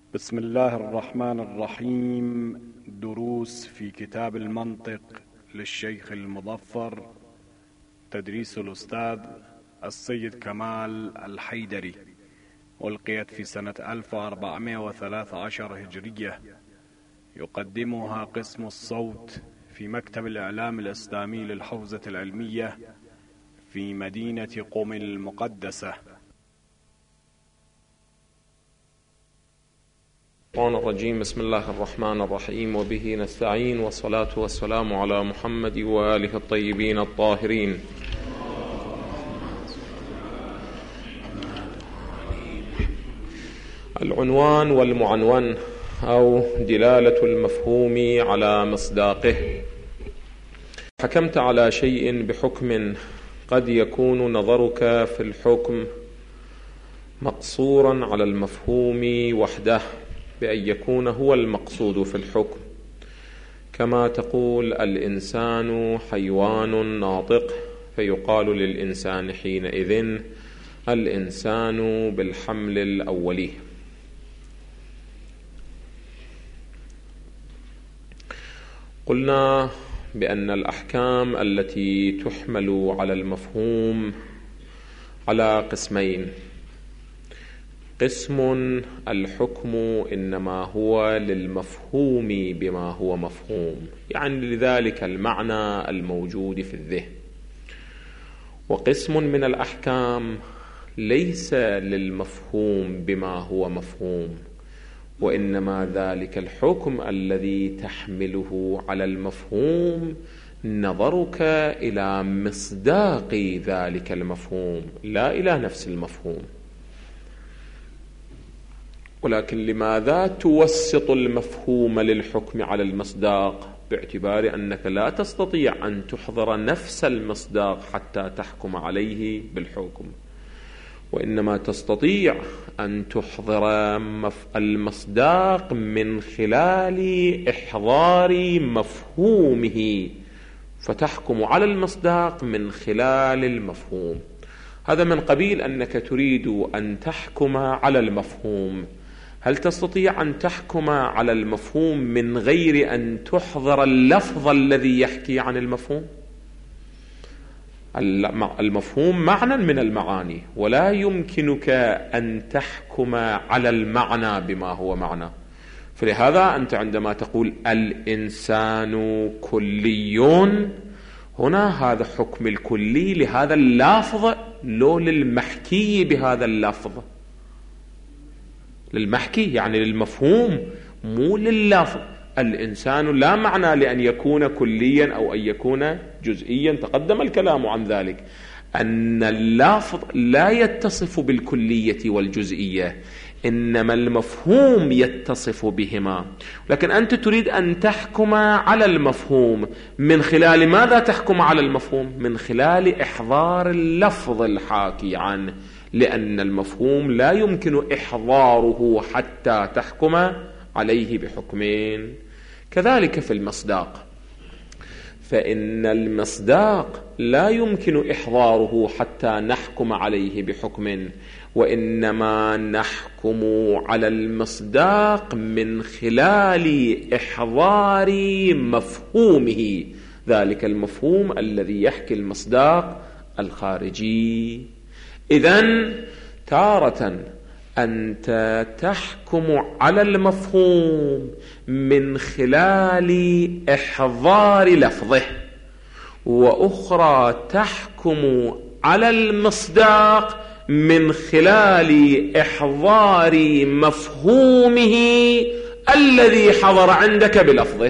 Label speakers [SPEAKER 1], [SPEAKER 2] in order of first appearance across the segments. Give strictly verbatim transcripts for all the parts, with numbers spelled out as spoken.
[SPEAKER 1] بسم الله الرحمن الرحيم. دروس في كتاب المنطق للشيخ المظفر، تدريس الأستاذ السيد كمال الحيدري، ألقيت في سنة ألف وأربعمائة وثلاثة عشر هجرية. يقدمها قسم الصوت في مكتب الإعلام الإسلامي للحوزة العلمية في مدينة قم المقدسة.
[SPEAKER 2] الشيطان الرجيم. بسم الله الرحمن الرحيم، وبه نستعين، والصلاة والسلام على محمد وآله الطيبين الطاهرين. العنوان والمعنون أو دلالة المفهوم على مصداقه. حكمت على شيء بحكم قد يكون نظرك في الحكم مقصورا على المفهوم وحده، بأن يكون هو المقصود في الحكم، كما تقول الإنسان حيوان ناطق، فيقال للإنسان حينئذ الإنسان بالحمل الأولي. قلنا بأن الأحكام التي تحمل على المفهوم على قسمين: قسم الحكم إنما هو للمفهوم بما هو مفهوم، يعني لذلك المعنى الموجود في الذهن، وقسم من الأحكام ليس للمفهوم بما هو مفهوم، وإنما ذلك الحكم الذي تحمله على المفهوم نظرك إلى مصداق ذلك المفهوم لا إلى نفس المفهوم. ولكن لماذا توسط المفهوم للحكم على المصداق؟ باعتبار أنك لا تستطيع أن تحضر نفس المصداق حتى تحكم عليه بالحكم، وإنما تستطيع أن تحضر المصداق من خلال إحضار مفهومه، فتحكم على المصداق من خلال المفهوم. هذا من قبيل أنك تريد أن تحكم على المفهوم. هل تستطيع أن تحكم على المفهوم من غير أن تحضر اللفظ الذي يحكي عن المفهوم؟ المفهوم معنى من المعاني، ولا يمكنك أن تحكم على المعنى بما هو معنى. فلهذا أنت عندما تقول الإنسان كلي، هنا هذا حكم الكلي لهذا اللفظ، لو للمحكي بهذا اللفظ، للمحكي يعني للمفهوم مو لللفظ. الإنسان لا معنى لأن يكون كليا أو أن يكون جزئيا، تقدم الكلام عن ذلك، أن اللفظ لا يتصف بالكلية والجزئية، إنما المفهوم يتصف بهما. لكن أنت تريد أن تحكم على المفهوم من خلال ماذا؟ تحكم على المفهوم من خلال إحضار اللفظ الحاكي عنه، لأن المفهوم لا يمكن إحضاره حتى تحكم عليه بحكمين. كذلك في المصداق، فإن المصداق لا يمكن إحضاره حتى نحكم عليه بحكم، وإنما نحكم على المصداق من خلال إحضار مفهومه، ذلك المفهوم الذي يحكي المصداق الخارجي. إذن تارة أنت تحكم على المفهوم من خلال إحضار لفظه، وأخرى تحكم على المصداق من خلال إحضار مفهومه الذي حضر عندك بلفظه.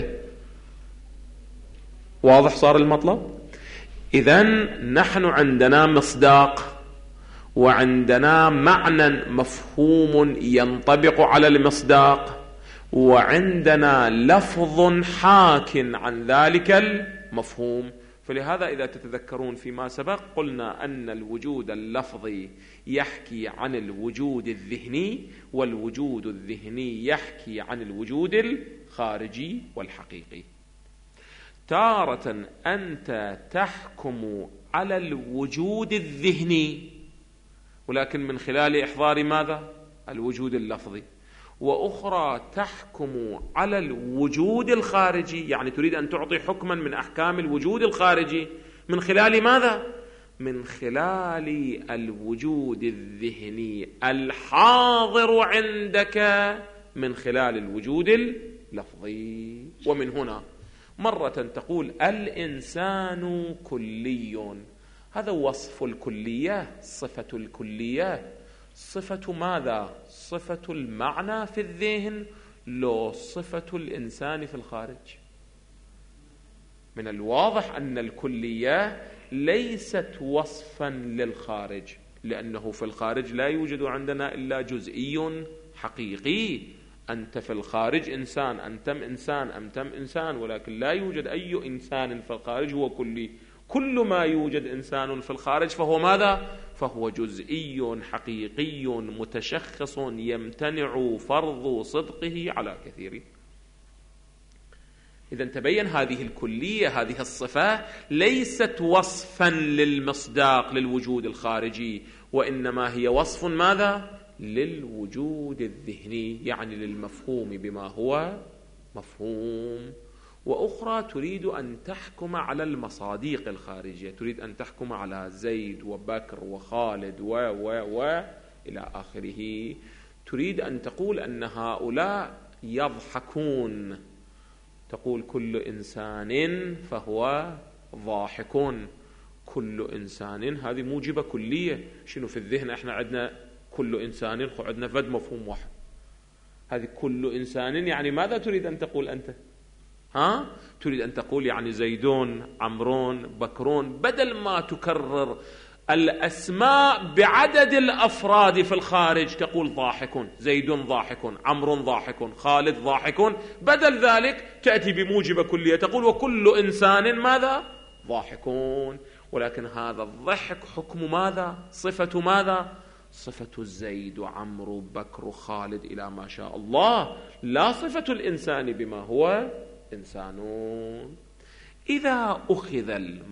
[SPEAKER 2] واضح صار المطلب؟ إذن نحن عندنا مصداق، وعندنا معنى مفهوم ينطبق على المصداق، وعندنا لفظ حاك عن ذلك المفهوم. فلهذا إذا تتذكرون فيما سبق قلنا أن الوجود اللفظي يحكي عن الوجود الذهني، والوجود الذهني يحكي عن الوجود الخارجي والحقيقي. تارة أنت تحكم على الوجود الذهني، ولكن من خلال إحضار ماذا؟ الوجود اللفظي. وأخرى تحكم على الوجود الخارجي، يعني تريد أن تعطي حكما من أحكام الوجود الخارجي من خلال ماذا؟ من خلال الوجود الذهني الحاضر عندك، من خلال الوجود اللفظي. ومن هنا مرة تقول الإنسان كلي، هذا وصف الكلية، صفة الكلية. صفة ماذا؟ صفة المعنى في الذهن، لو صفة الإنسان في الخارج. من الواضح أن الكلية ليست وصفا للخارج، لأنه في الخارج لا يوجد عندنا إلا جزئي حقيقي. أنت في الخارج إنسان، أنتم إنسان، أنتم إنسان، ولكن لا يوجد أي إنسان في الخارج هو كلي. كل ما يوجد إنسان في الخارج فهو ماذا؟ فهو جزئي حقيقي متشخص يمتنع فرض صدقه على كثير. إذا تبين هذه الكلية، هذه الصفة ليست وصفا للمصداق للوجود الخارجي، وإنما هي وصف ماذا؟ للوجود الذهني، يعني للمفهوم بما هو مفهوم. وأخرى تريد أن تحكم على المصادق الخارجية، تريد أن تحكم على زيد وبكر وخالد و و و إلى آخره. تريد أن تقول أن هؤلاء يضحكون، تقول كل إنسان فهو ضاحك، كل إنسان، هذه موجبة كلية. شنو في الذهن؟ احنا عندنا كل إنسان، عندنا فد مفهوم واحد. هذه كل إنسان يعني ماذا تريد أن تقول أنت؟ ها؟ تريد أن تقول يعني زيدون، عمرون، بكرون، بدل ما تكرر الأسماء بعدد الأفراد في الخارج تقول ضاحكون، زيد ضاحك، عمرو ضاحك، خالد ضاحك، بدل ذلك تأتي بموجب كلية تقول وكل إنسان ماذا؟ ضاحكون. ولكن هذا الضحك حكم ماذا؟ صفة ماذا؟ صفة زيد وعمرو بكر وخالد إلى ما شاء الله، لا صفة الإنسان بما هو إنسان. إذا أخذ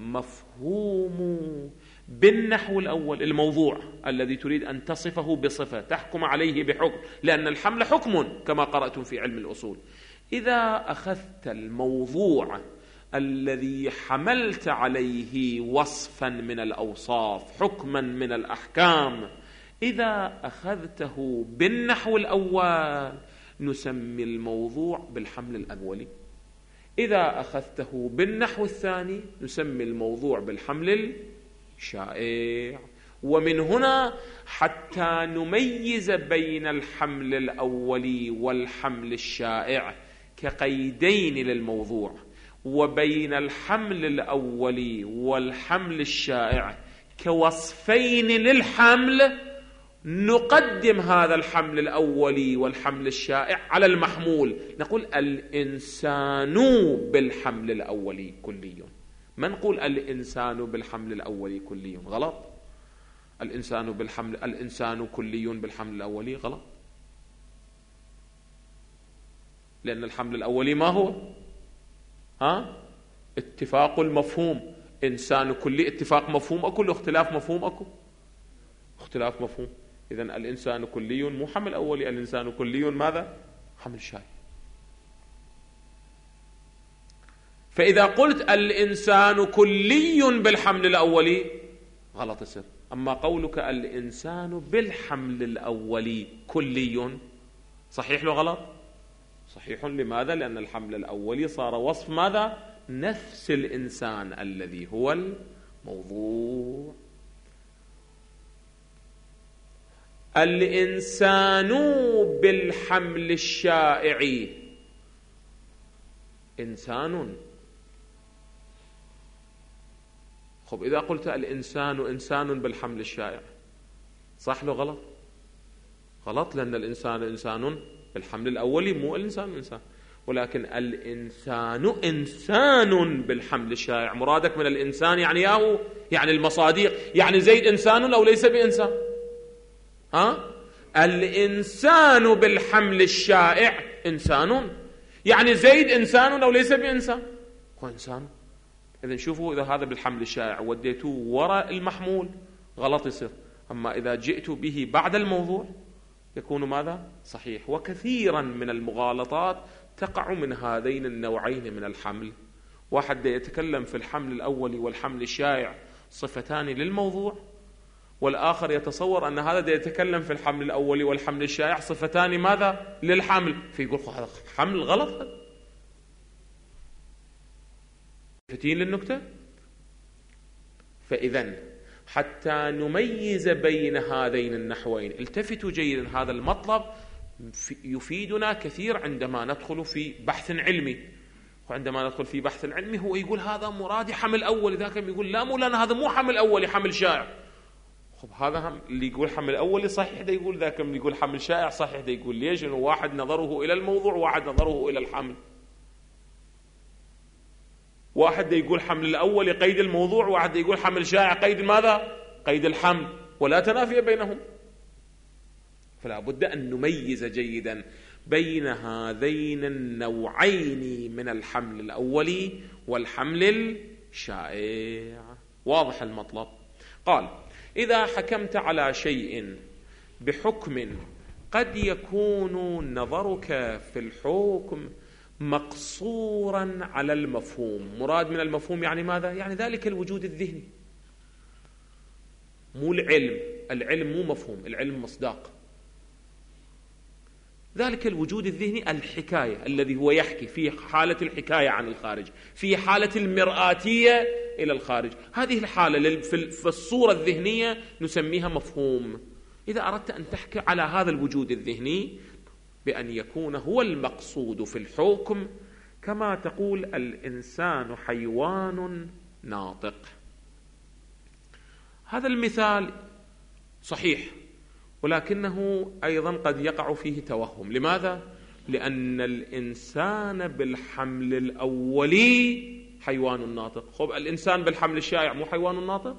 [SPEAKER 2] المفهوم بالنحو الأول، الموضوع الذي تريد أن تصفه بصفة تحكم عليه بحكم، لأن الحمل حكم كما قرأتم في علم الأصول. إذا أخذت الموضوع الذي حملت عليه وصفا من الأوصاف، حكما من الأحكام، إذا أخذته بالنحو الأول نسمي الموضوع بالحمل الأولي. إذا أخذته بالنحو الثاني نسمي الموضوع بالحمل الشائع. ومن هنا حتى نميز بين الحمل الأولي والحمل الشائع كقيدين للموضوع، وبين الحمل الأولي والحمل الشائع كوصفين للحمل، نقدم هذا الحمل الأولي والحمل الشائع على المحمول، نقول الإنسان بالحمل الأولي كلي. ما نقول الإنسان بالحمل الأولي كلي، غلط. الإنسان بالحمل الإنسان كلي بالحمل الأولي غلط، لأن الحمل الأولي ما هو؟ ها؟ اتفاق المفهوم. إنسان كلي اتفاق مفهوم أكو، اختلاف مفهوم أكو، اختلاف مفهوم. إذن الإنسان كلي مو حمل أولي، الإنسان كلي ماذا؟ حمل شائع. فإذا قلت الإنسان كلي بالحمل الأولي غلط يصير. أما قولك الإنسان بالحمل الأولي كلي صحيح له غلط؟ صحيح. لماذا؟ لأن الحمل الأولي صار وصف ماذا؟ نفس الإنسان الذي هو الموضوع. الإنسان بالحمل الشائع إنسان. خب إذا قلت الإنسان إنسان بالحمل الشائع صح له غلط؟ غلط، لأن الإنسان إنسان بالحمل الأولي، مو الإنسان إنسان. ولكن الإنسان إنسان بالحمل الشائع. مرادك من الإنسان يعني ياهو، يعني المصادق، يعني زيد إنسان أو ليس بإنسان؟ ها؟ الإنسان بالحمل الشائع إنسان، يعني زيد إنسان أو ليس بإنسان؟ هو إنسان. إذن شوفوا، إذا هذا بالحمل الشائع وديتوه وراء المحمول غلط يصير. أما إذا جئت به بعد الموضوع يكون ماذا؟ صحيح. وكثيرا من المغالطات تقع من هذين النوعين من الحمل. واحد يتكلم في الحمل الأولي والحمل الشائع صفتان للموضوع، والآخر يتصور أن هذا يتكلم في الحمل الأولي والحمل الشائع صفتان ماذا؟ للحمل، فيقول هذا حمل غلط. فتين للنكتة. فإذن حتى نميز بين هذين النحوين، التفتوا جيدا، هذا المطلب يفيدنا كثير عندما ندخل في بحث علمي. وعندما ندخل في بحث علمي هو يقول هذا مرادي حمل أولي، ذاك يقول لا مولانا هذا مو حمل أولي حمل شائع. خب هذا هم اللي يقول حمل أولي صحيح ده يقول، ذاك اللي يقول حمل شائع صحيح ده يقول. ليش؟ إنه واحد نظره إلى الموضوع وواحد نظره إلى الحمل. واحد يقول حمل الأول قيد الموضوع، واحد يقول حمل شائع قيد ماذا؟ قيد الحمل، ولا تنافي بينهم. فلا بد أن نميز جيدا بين هذين النوعين من الحمل الأولي والحمل الشائع. واضح المطلب؟ قال إذا حكمت على شيء بحكم قد يكون نظرك في الحكم مقصورا على المفهوم. مراد من المفهوم يعني ماذا؟ يعني ذلك الوجود الذهني، مو العلم. العلم مو مفهوم، العلم مصداق. ذلك الوجود الذهني الحكاية الذي هو يحكي في حالة الحكاية عن الخارج، في حالة المرآتية إلى الخارج. هذه الحالة في الصورة الذهنية نسميها مفهوم. إذا أردت أن تحكي على هذا الوجود الذهني بأن يكون هو المقصود في الحكم، كما تقول الإنسان حيوان ناطق. هذا المثال صحيح، ولكنه أيضا قد يقع فيه توهم. لماذا؟ لأن الإنسان بالحمل الأولي حيوان ناطق. خب الإنسان بالحمل الشائع مو حيوان ناطق؟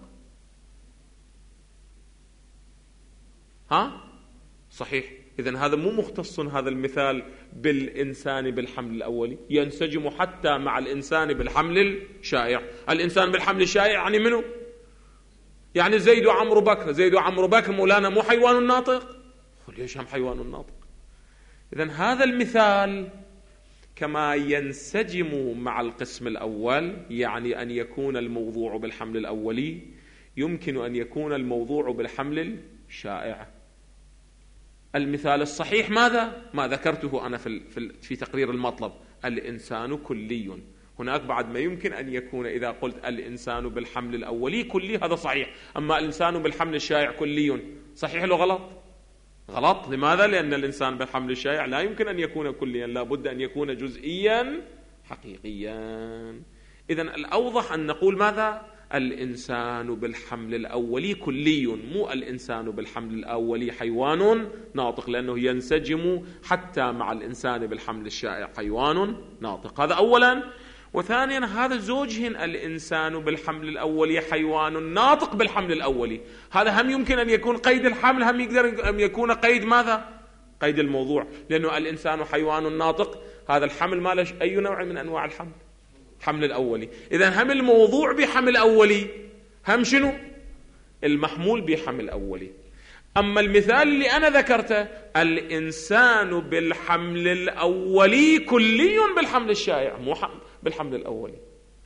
[SPEAKER 2] ها؟ صحيح. إذن هذا مو مختص هذا المثال بالإنسان بالحمل الأولي، ينسجم حتى مع الإنسان بالحمل الشائع. الإنسان بالحمل الشائع يعني منه؟ يعني زيد وعمرو بكر. زيد وعمرو بكر مولانا مو حيوان ناطق؟ ليش هم حيوان ناطق؟ إذن هذا المثال كما ينسجم مع القسم الأول، يعني أن يكون الموضوع بالحمل الأولي، يمكن أن يكون الموضوع بالحمل الشائع. المثال الصحيح ماذا؟ ما ذكرته أنا في في تقرير المطلب، الإنسان كلي. هناك بعد ما يمكن أن يكون إذا قلت الإنسان بالحمل الأولي كلي هذا صحيح، أما الإنسان بالحمل الشائع كلي صحيح له غلط؟ غلط. لماذا؟ لأن الإنسان بالحمل الشائع لا يمكن أن يكون كليا، لا بد أن يكون جزئيا حقيقيا. إذن الأوضح أن نقول ماذا؟ الإنسان بالحمل الأولي كلي، مو الإنسان بالحمل الأولي حيوان ناطق، لأنه ينسجم حتى مع الإنسان بالحمل الشائع حيوان ناطق. هذا أولا. وثانيا هذا زوجهن، الإنسان بالحمل الأولي حيوان ناطق بالحمل الأولي. هذا هم يمكن أن يكون قيد الحمل، هم يقدر أن يكون قيد ماذا؟ قيد الموضوع، لأنه الإنسان حيوان ناطق، هذا الحمل ما له أي نوع من أنواع الحمل، حمل الأولي. إذن هم الموضوع بحمل أولي، هم شنو؟ المحمول بحمل أولي. أما المثال اللي أنا ذكرته الإنسان بالحمل الأولي كلي بالحمل الشائع، مو بالحمل الأولي.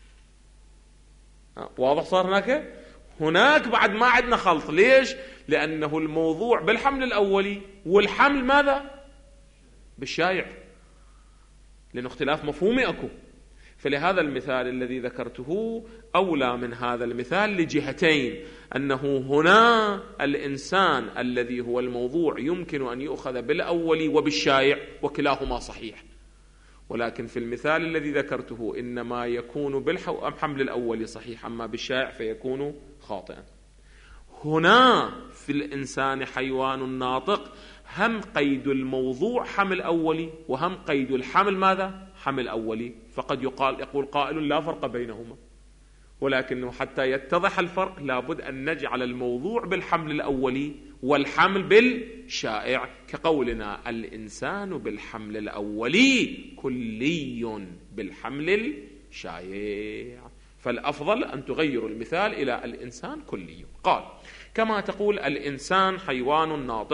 [SPEAKER 2] واضح صار هناك؟ هناك بعد ما عندنا خلط. ليش؟ لأنه الموضوع بالحمل الأولي والحمل ماذا؟ بالشائع، لأنه اختلاف مفهومي أكو. فلهذا المثال الذي ذكرته أولى من هذا المثال لجهتين، أنه هنا الإنسان الذي هو الموضوع يمكن أن يؤخذ بالأول وبالشائع وكلاهما صحيح، ولكن في المثال الذي ذكرته إنما يكون بالحمل الأول صحيح، أما بالشائع فيكون خاطئا. هنا في الإنسان حيوان ناطق هم قيد الموضوع حمل أولي وهم قيد الحمل ماذا؟ حمل أولي. فقد يقال يقول قائل لا فرق بينهما، ولكنه حتى يتضح الفرق لابد أن نجعل الموضوع بالحمل الأولي والحمل بالشائع، كقولنا الإنسان بالحمل الأولي كلي بالحمل الشائع. فالأفضل أن تغير المثال إلى الإنسان كلي. قال كما تقول الإنسان حيوان ناطق،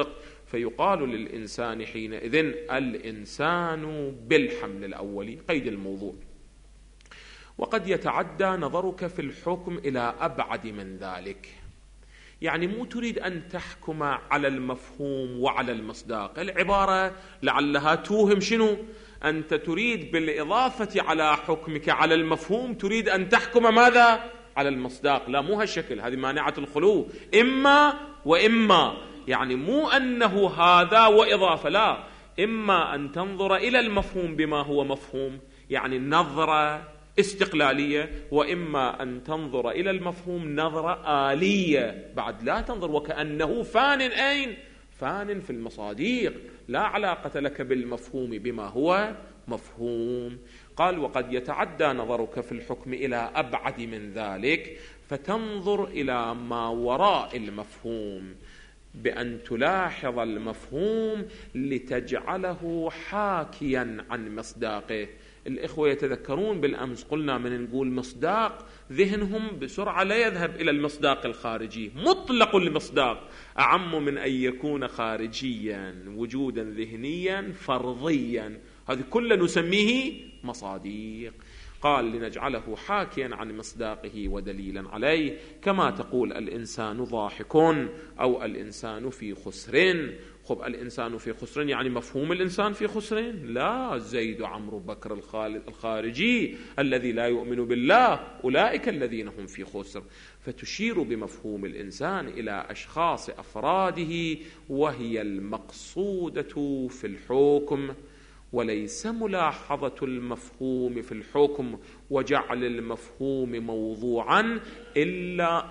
[SPEAKER 2] فيقال للإنسان حينئذ الإنسان بالحمل الأولي، قيد الموضوع. وقد يتعدى نظرك في الحكم إلى أبعد من ذلك، يعني مو تريد أن تحكم على المفهوم وعلى المصداق. العبارة لعلها توهم شنو؟ أنت تريد بالإضافة على حكمك على المفهوم تريد أن تحكم ماذا؟ على المصداق. لا، مو هالشكل، هذه مانعة الخلو، إما وإما، يعني مو أنه هذا وإضافة، لا، إما أن تنظر إلى المفهوم بما هو مفهوم، يعني نظرة استقلالية، وإما أن تنظر إلى المفهوم نظرة آلية، بعد لا تنظر وكأنه فان. أين؟ فان في المصاديق، لا علاقة لك بالمفهوم بما هو مفهوم. قال وقد يتعدى نظرك في الحكم إلى أبعد من ذلك، فتنظر إلى ما وراء المفهوم بأن تلاحظ المفهوم لتجعله حاكيا عن مصداقه. الإخوة يتذكرون بالأمس قلنا من نقول مصداق ذهنهم بسرعة لا يذهب إلى المصداق الخارجي، مطلق المصداق أعم من أن يكون خارجيا، وجودا ذهنيا فرضيا، هذه كله نسميه مصاديق. قال لنجعله حاكيا عن مصداقه ودليلا عليه، كما تقول الإنسان ضاحك أو الإنسان في خسر. خب الإنسان في خسر يعني مفهوم الإنسان في خسر؟ لا، زيد عمرو بكر الخارجي الذي لا يؤمن بالله أولئك الذين هم في خسر. فتشير بمفهوم الإنسان إلى أشخاص أفراده، وهي المقصودة في الحكم، وليس ملاحظة المفهوم في الحكم وجعل المفهوم موضوعا إلا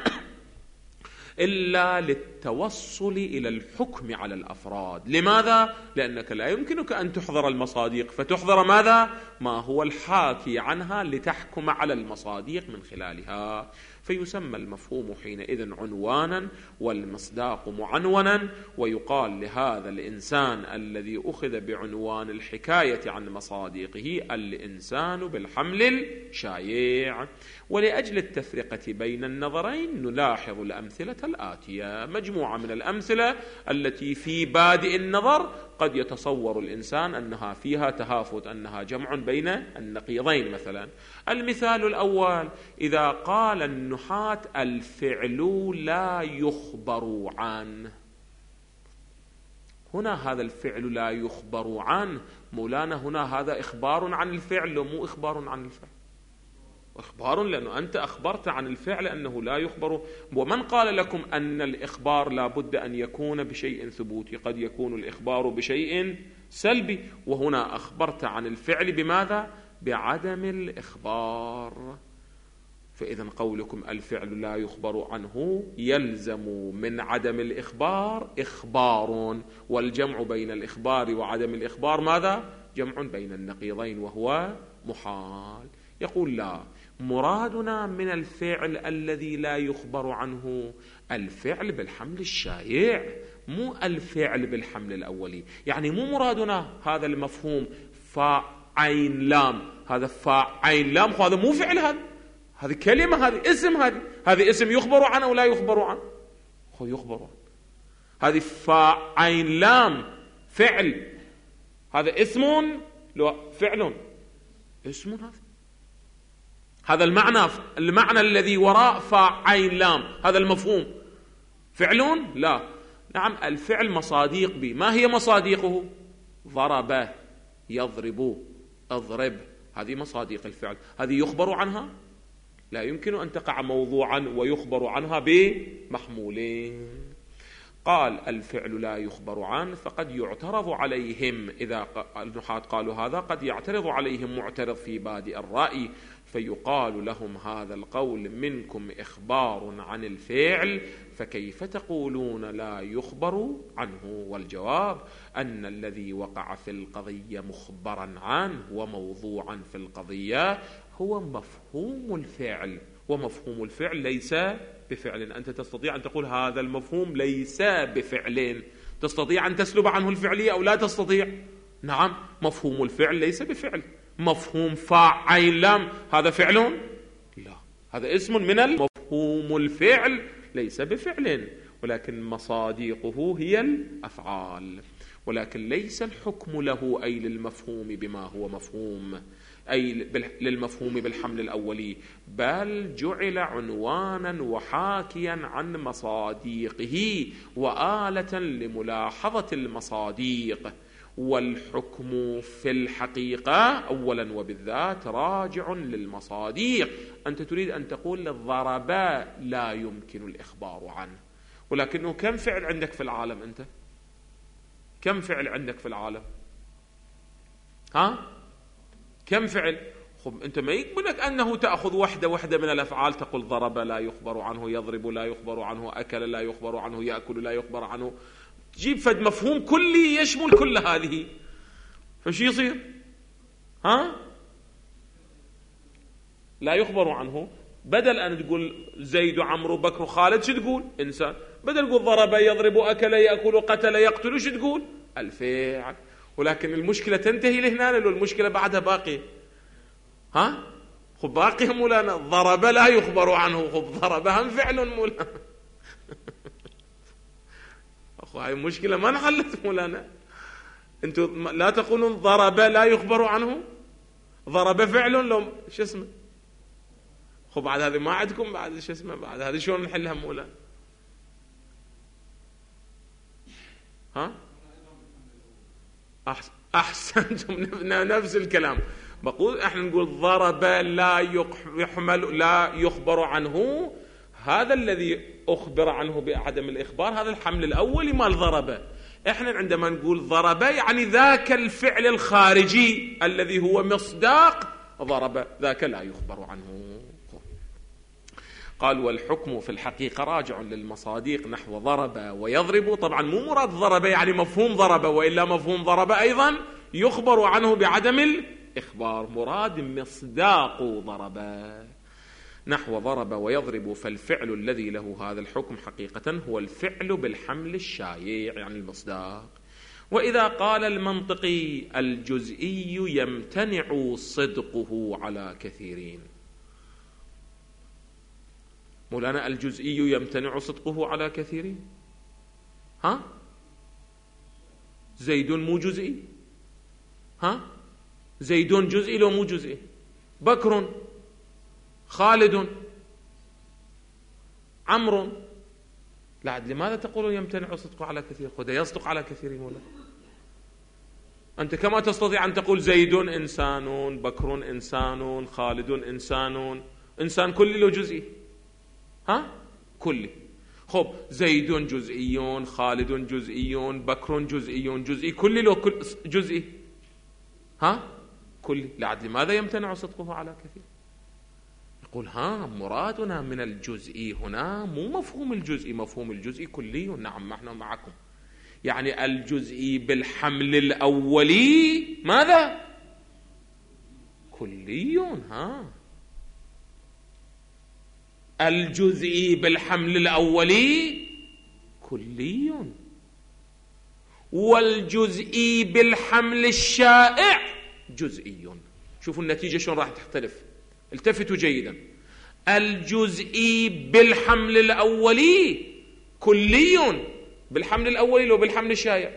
[SPEAKER 2] إلا للتوصل إلى الحكم على الأفراد. لماذا؟ لأنك لا يمكنك أن تحضر المصاديق، فتحضر ماذا؟ ما هو الحاكي عنها لتحكم على المصاديق من خلالها. فيسمى المفهوم حينئذ عنوانا والمصداق معنونا، ويقال لهذا الإنسان الذي أخذ بعنوان الحكاية عن مصاديقه الإنسان بالحمل الشايع. ولأجل التفرقة بين النظرين نلاحظ الأمثلة الآتية، مجموعة من الأمثلة التي في بادئ النظر قد يتصور الإنسان أنها فيها تهافت، أنها جمع بين النقيضين. مثلا المثال الأول، إذا قال النحاة الفعل لا يخبر عنه، هنا هذا الفعل لا يخبر عنه، مولانا هنا هذا إخبار عن الفعل مو إخبار عن الفعل؟ إخبار، لأنه أنت أخبرت عن الفعل أنه لا يخبر. ومن قال لكم أن الإخبار لا بد أن يكون بشيء ثبوتي؟ قد يكون الإخبار بشيء سلبي، وهنا أخبرت عن الفعل بماذا؟ بعدم الإخبار. فإذا قولكم الفعل لا يخبر عنه يلزم من عدم الإخبار إخبار، والجمع بين الإخبار وعدم الإخبار ماذا؟ جمع بين النقيضين وهو محال. يقول لا، مرادنا من الفعل الذي لا يخبر عنه الفعل بالحمل الشائع، مو الفعل بالحمل الأولي. يعني مو مرادنا هذا المفهوم فاء عين لام، هذا فاء عين لام، هذا مو فعل، هذا هذه كلمة، هذه اسم، هذه هذه اسم يخبر عنه ولا يخبر عنه؟ هو يخبر عنه. هذه فاء عين لام فعل، هذا اسم لو فعل اسم، هذا هذا المعنى، المعنى الذي وراء فاء عين لام، هذا المفهوم فعل؟ لا، نعم الفعل مصاديق به. ما هي مصاديقه؟ ضرب، يضرب، اضرب، هذه مصاديق الفعل. هذه يخبر عنها؟ لا يمكن أن تقع موضوعا ويخبر عنها بمحمولين. قال الفعل لا يخبر عنه، فقد يعترض عليهم، إذا النحاة قالوا هذا قد يعترض عليهم معترض في بادئ الرأي، فيقال لهم هذا القول منكم إخبار عن الفعل، فكيف تقولون لا يخبر عنه؟ والجواب أن الذي وقع في القضية مخبرا عنه وموضوعا في القضية هو مفهوم الفعل، ومفهوم الفعل ليس بفعل. أنت تستطيع أن تقول هذا المفهوم ليس بفعل، تستطيع أن تسلب عنه الفعلية أو لا تستطيع؟ نعم، مفهوم الفعل ليس بفعل. مفهوم فاء عين لام هذا فعل؟ لا، هذا اسم من المفهوم الفعل ليس بفعل. ولكن مصاديقه هي الأفعال، ولكن ليس الحكم له أي للمفهوم بما هو مفهوم، أي للمفهوم بالحمل الأولي، بل جعل عنوانا وحاكيا عن مصاديقه وآلة لملاحظة المصاديق. والحكم في الحقيقة أولا وبالذات راجع للمصاديق. أنت تريد أن تقول الضرب لا يمكن الإخبار عنه، ولكنه كم فعل عندك في العالم؟ أنت كم فعل عندك في العالم؟ ها؟ كم فعل؟ خب أنت ما يقبلك أنه تأخذ وحدة وحدة من الأفعال تقول ضرب لا يخبر عنه، يضرب لا يخبر عنه، أكل لا يخبر عنه، يأكل لا يخبر عنه، تجيب فد مفهوم كلي يشمل كل هذه، فشي يصير؟ ها؟ لا يخبر عنه، بدل أن تقول زيد وعمرو بكر وخالد شو تقول؟ إنسان. بدل تقول ضرب يضرب أكل يأكل قتل يقتل شو تقول؟ الفعل. ولكن المشكلة تنتهي لهنا لأنه المشكلة بعدها باقي. ها؟ خب باقي مولانا ضرب لا يخبر عنه، خب ضرب هم فعل مولانا. أخو هاي المشكلة ما انحلت مولانا. أنتم لا تقولون ضرب لا يخبر عنه، ضرب فعل لو شو اسمه. خب بعد هذه ما عندكم بعد شو اسمه، بعد هذه شلون نحلها مولانا؟ ها؟ أحسنتم نفس الكلام. بقول احنا نقول ضرب لا يحمل لا يخبر عنه، هذا الذي أخبر عنه بعدم الإخبار هذا الحمل الأولي مال ضرب. احنا عندما نقول ضرب يعني ذاك الفعل الخارجي الذي هو مصداق ضرب، ذاك لا يخبر عنه. قال والحكم في الحقيقة راجع للمصاديق نحو ضرب ويضرب. طبعا مو مراد ضرب يعني مفهوم ضرب، وإلا مفهوم ضرب أيضا يخبر عنه بعدم الإخبار، مراد مصداق ضرب نحو ضرب ويضرب. فالفعل الذي له هذا الحكم حقيقة هو الفعل بالحمل الشايع يعني المصداق. وإذا قال المنطقي الجزئي يمتنع صدقه على كثيرين، مولانا الجزئي يمتنع صدقه على كثيرين. ها؟ زيد مو جزئي؟ ها؟ زيد جزئي لو مو جزئي؟ بكر، خالد، عمرو. لا، لماذا تقولون يمتنع صدقه على كثير؟ خذ يصدق على كثير مولانا. أنت كما تستطيع أن تقول زيد إنسان، بكر إنسان، خالد إنسان، إنسان كلي لو جزئي؟ ها؟ كلي. خب زيد جزئي، خالد جزئي، بكر جزئي، جزئي كلي لو كل جزئي؟ ها؟ كلي. لا، لماذا يمتنع صدقه على كثير؟ يقول ها مرادنا من الجزئي هنا مو مفهوم الجزئي، مفهوم الجزئي كلي. نعم احنا معكم، يعني الجزئي بالحمل الأولي ماذا؟ كلي. ها، الجزئي بالحمل الأولي كلي، والجزئي بالحمل الشائع جزئي. شوفوا النتيجة شلون راح تختلف، التفتوا جيدا. الجزئي بالحمل الأولي كلي، بالحمل الأولي لو بالحمل الشائع؟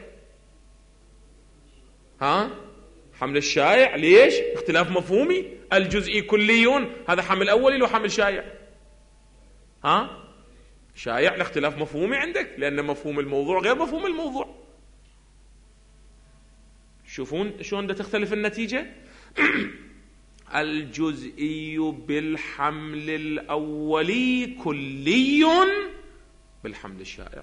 [SPEAKER 2] ها؟ حمل الشائع. ليش؟ اختلاف مفهومي. الجزئي كلي هذا حمل أولي لو حمل شائع؟ ها؟ شائع لاختلاف مفهومي عندك، لأن مفهوم الموضوع غير مفهوم الموضوع. شوفون شلون ده تختلف النتيجة. الجزئي بالحمل الأولي كلي بالحمل الشائع،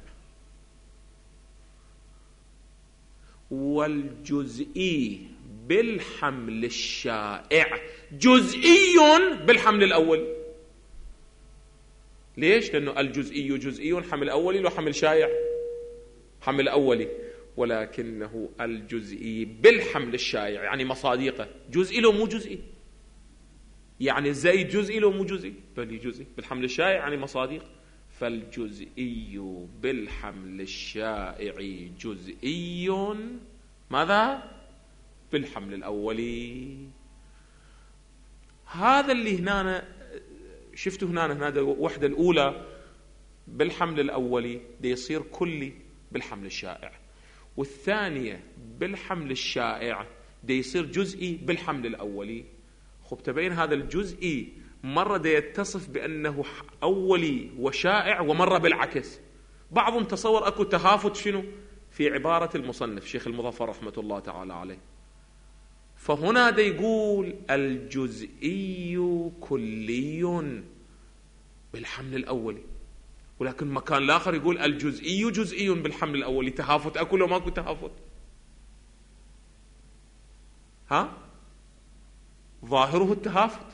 [SPEAKER 2] والجزئي بالحمل الشائع جزئي بالحمل الأول. ليش؟ لأنه الجزئي جزئي حمل أولي لو حمل شائع حمل أولي، ولكنه الجزئي بالحمل الشائع يعني مصاديقه جزئي لو مو جزئي. يعني زيد جزئي لو مو جزئي؟ بل جزئي بالحمل الشائع يعني مصاديق. فالجزئي بالحمل الشائع جزئي ماذا؟ بالحمل الأولي. هذا اللي هنا شفتوا هنا هنا الوحدة الأولى بالحمل الأولي دي يصير كلي بالحمل الشائع، والثانية بالحمل الشائع دي يصير جزئي بالحمل الأولي. خب تبين هذا الجزئي مرة دي يتصف بأنه أولي وشائع، ومرة بالعكس. بعضهم تصور أكو تهافت شنو في عبارة المصنف شيخ المظفر رحمة الله تعالى عليه، فهنا دي يقول الجزئي كلي بالحمل الأولي، ولكن مكان الآخر يقول الجزئي جزئي بالحمل الأولي. تهافت أكو لو ماكو تهافت؟ ها ظاهره التهافت،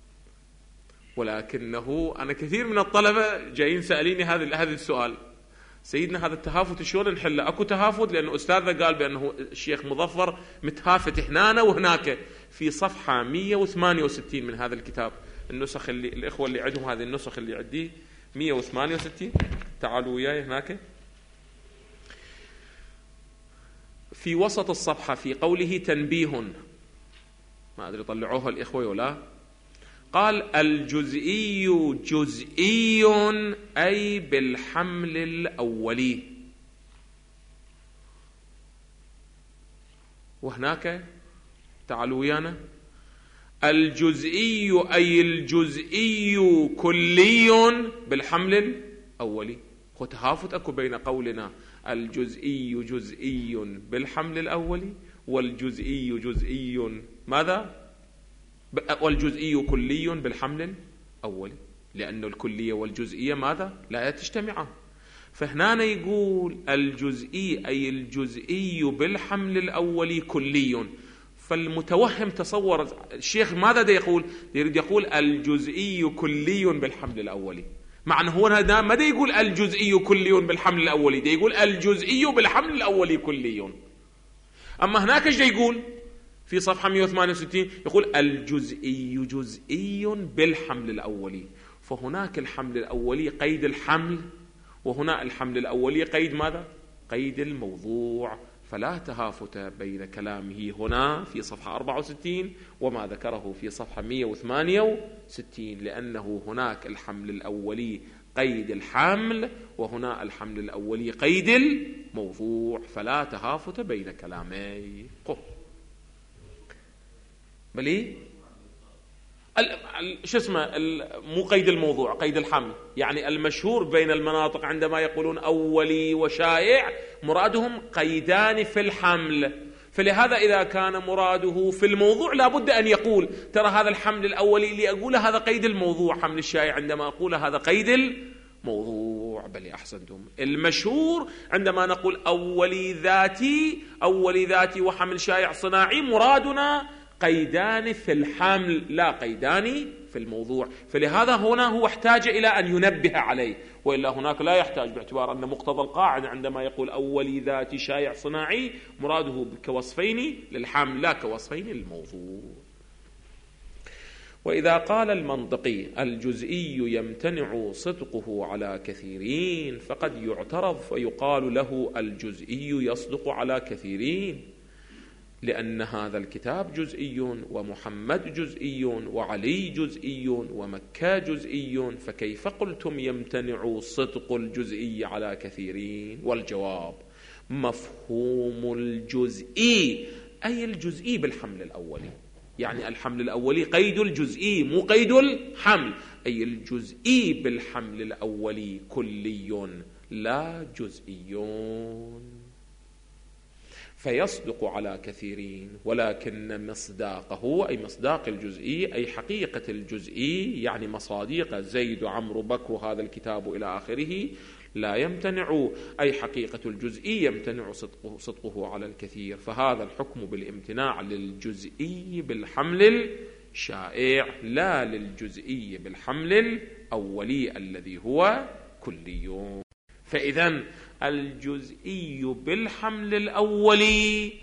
[SPEAKER 2] ولكنه أنا كثير من الطلبة جايين سأليني هذا هذا السؤال، سيدنا هذا التهافت شلون نحله؟ أكو تهافت؟ لأنه أستاذنا قال بأنه الشيخ مظفر متهافت هنا وهناك في صفحة مئة وثمانية وستين من هذا الكتاب. النسخ اللي الإخوة اللي عندهم هذه النسخ اللي عندي مئة وثمانية وستين، تعالوا وياي هناك في وسط الصفحة في قوله تنبيه، ما أدري طلعوها الإخوة ولا، قال الجزئي جزئي أي بالحمل الأولي. وهناك تعالوا ويانا الجزئي أي الجزئي كلي بالحمل الأولي. وتهافت أكو بين قولنا الجزئي جزئي بالحمل الأولي والجزئي جزئي ماذا؟ والجزئي كلي بالحمل الأولي، لأن الكلية والجزئية ماذا؟ لا تجتمعان. فهنا يقول الجزئي أي الجزئي بالحمل الأولي كلي. فالمتوهم تصور الشيخ ماذا دا يقول؟ يريد يقول الجزئي كلي بالحمل الأولي، مع أنه هو هذا ما دا يقول الجزئي كلي بالحمل الأولي، دا يقول الجزئي بالحمل الأولي كلي. أما هناك ايش دا يقول في صفحة مئة وثمانية وستين؟ يقول الجزئي جزئي بالحمل الأولي. فهناك الحمل الأولي قيد الحمل، وهنا الحمل الأولي قيد ماذا؟ قيد الموضوع. فلا تهافت بين كلامه هنا في صفحة أربعة وستين وما ذكره في صفحة مئة وثمانية وستين، لأنه هناك الحمل الأولي قيد الحمل، وهنا الحمل الأولي قيد الموضوع. فلا تهافت بين كلامي. قل بلي شو اسمه مو قيد الموضوع، قيد الحمل. يعني المشهور بين المناطق عندما يقولون أولي وشائع مرادهم قيدان في الحمل، فلهذا إذا كان مراده في الموضوع لابد أن يقول ترى هذا الحمل الأولي اللي أقوله هذا قيد الموضوع، حمل الشائع عندما أقول هذا قيد الموضوع. بل أحسنتم. المشهور عندما نقول أولي ذاتي أولي ذاتي وحمل شائع صناعي مرادنا قيدان في الحمل لا قيدان في الموضوع. فلهذا هنا هو احتاج إلى أن ينبه عليه، وإلا هناك لا يحتاج، باعتبار أن مقتضى القاعدة عندما يقول أولي ذاتي شائع صناعي مراده كوصفين للحمل لا كوصفين للموضوع. وإذا قال المنطقي الجزئي يمتنع صدقه على كثيرين فقد يعترض فيقال له الجزئي يصدق على كثيرين، لأن هذا الكتاب جزئي ومحمد جزئي وعلي جزئي ومكة جزئي، فكيف قلتم يمتنع صدق الجزئي على كثيرين؟ والجواب مفهوم الجزئي أي الجزئي بالحمل الأولي، يعني الحمل الأولي قيد الجزئي مو قيد الحمل، أي الجزئي بالحمل الأولي كلي لا جزئيون، فيصدق على كثيرين. ولكن مصداقه أي مصداق الجزئي أي حقيقة الجزئي، يعني مصاديق زيد عمرو بكر هذا الكتاب إلى آخره لا يمتنع، أي حقيقة الجزئي يمتنع صدقه, صدقه على الكثير. فهذا الحكم بالامتناع للجزئي بالحمل الشائع لا للجزئي بالحمل الأولي الذي هو كلي. فإذن الجزئي بالحمل الأولي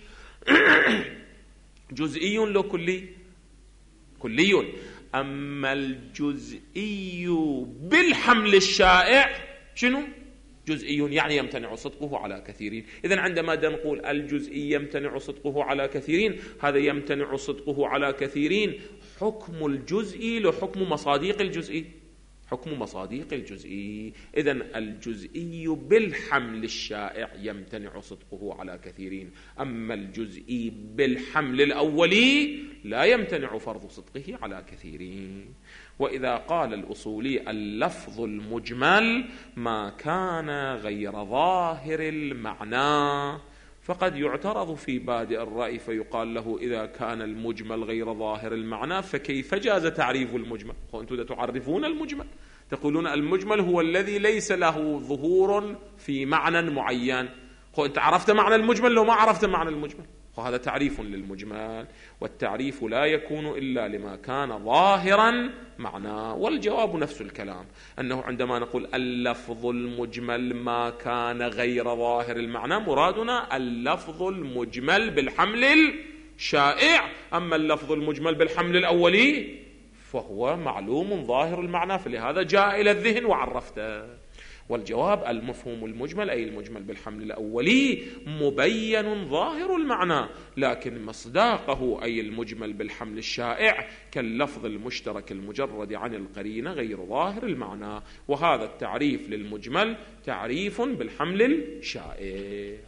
[SPEAKER 2] جزئي لو كلي كلي، أما الجزئي بالحمل الشائع شنو؟ جزئي، يعني يمتنع صدقه على كثيرين. إذن عندما نقول الجزئي يمتنع صدقه على كثيرين، هذا يمتنع صدقه على كثيرين حكم الجزئي لحكم مصاديق الجزئي. حكم مصاديق الجزئي. إذن الجزئي بالحمل الشائع يمتنع صدقه على كثيرين، أما الجزئي بالحمل الأولي لا يمتنع فرض صدقه على كثيرين. وإذا قال الأصولي اللفظ المجمل ما كان غير ظاهر المعنى، فقد يعترض في بادئ الرأي فيقال له إذا كان المجمل غير ظاهر المعنى فكيف جاز تعريف المجمل؟ أنتم تعرفون المجمل، تقولون المجمل هو الذي ليس له ظهور في معنى معين. أنت عرفت معنى المجمل لو ما عرفت معنى المجمل، وهذا تعريف للمجمل، والتعريف لا يكون إلا لما كان ظاهرا معناه. والجواب نفس الكلام، أنه عندما نقول اللفظ المجمل ما كان غير ظاهر المعنى مرادنا اللفظ المجمل بالحمل الشائع، أما اللفظ المجمل بالحمل الأولي فهو معلوم ظاهر المعنى، فلهذا جاء إلى الذهن وعرفته. والجواب المفهوم المجمل أي المجمل بالحمل الأولي مبين ظاهر المعنى، لكن مصداقه أي المجمل بالحمل الشائع كاللفظ المشترك المجرد عن القرينة غير ظاهر المعنى. وهذا التعريف للمجمل تعريف بالحمل الشائع.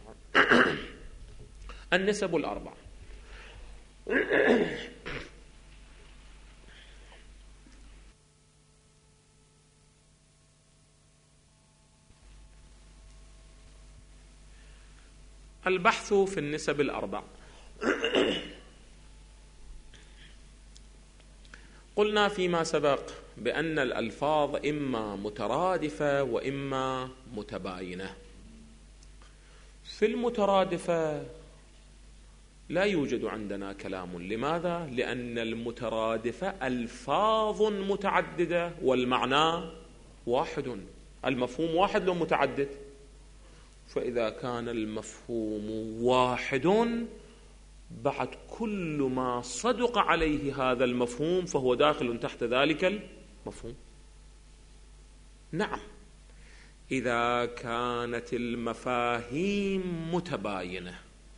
[SPEAKER 2] النسب الأربع. البحث في النسب الأربع. قلنا فيما سبق بأن الألفاظ إما مترادفة وإما متباينة. في المترادفة لا يوجد عندنا كلام. لماذا؟ لأن المترادفة ألفاظ متعددة والمعنى واحد، المفهوم واحد لو متعدد. فإذا كان المفهوم واحد بعد كل ما صدق عليه هذا المفهوم فهو داخل تحت ذلك المفهوم. نعم، إذا كانت المفاهيم متباينة،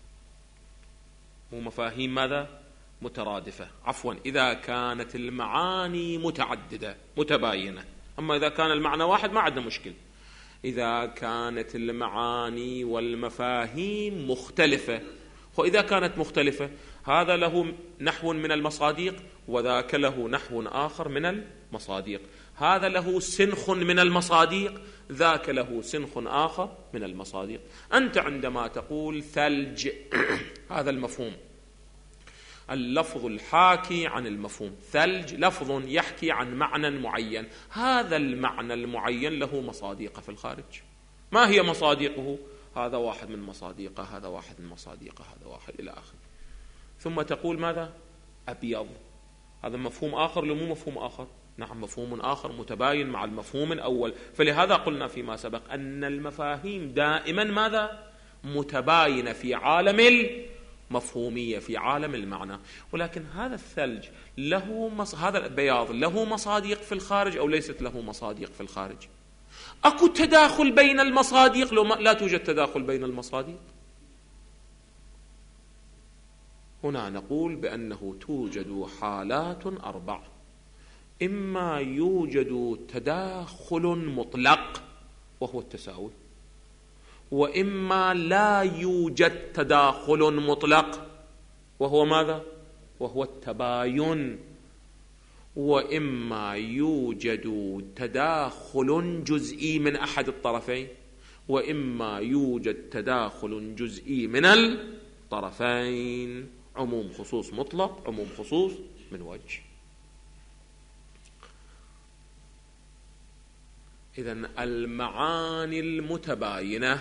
[SPEAKER 2] ومفاهيم ماذا؟ مترادفة، عفوا إذا كانت المعاني متعددة متباينة. أما إذا كان المعنى واحد ما عندنا مشكلة. إذا كانت المعاني والمفاهيم مختلفة، وإذا كانت مختلفة هذا له نحو من المصاديق وذاك له نحو آخر من المصاديق، هذا له سنخ من المصاديق ذاك له سنخ آخر من المصاديق. أنت عندما تقول ثلج هذا المفهوم، اللفظ الحاكي عن المفهوم، ثلج لفظ يحكي عن معنى معين، هذا المعنى المعين له مصاديق في الخارج. ما هي مصاديقه؟ هذا واحد من مصاديقه، هذا واحد من مصاديقه، هذا واحد إلى آخر. ثم تقول ماذا؟ أبيض، هذا مفهوم آخر لو مو مفهوم آخر؟ نعم، مفهوم آخر متباين مع المفهوم الأول. فلهذا قلنا فيما سبق أن المفاهيم دائما ماذا؟ متباينة في عالم مفهومية، في عالم المعنى. ولكن هذا الثلج له مص... هذا البياض له مصاديق في الخارج أو ليست له مصاديق في الخارج؟ أكو تداخل بين المصاديق لو ما... لا توجد تداخل بين المصاديق. هنا نقول بأنه توجد حالات أربع: إما يوجد تداخل مطلق وهو التساوي، وإما لا يوجد تداخل مطلق وهو ماذا؟ وهو التباين، وإما يوجد تداخل جزئي من أحد الطرفين، وإما يوجد تداخل جزئي من الطرفين. عموم خصوص مطلق، عموم خصوص من وجه. إذن المعاني المتباينة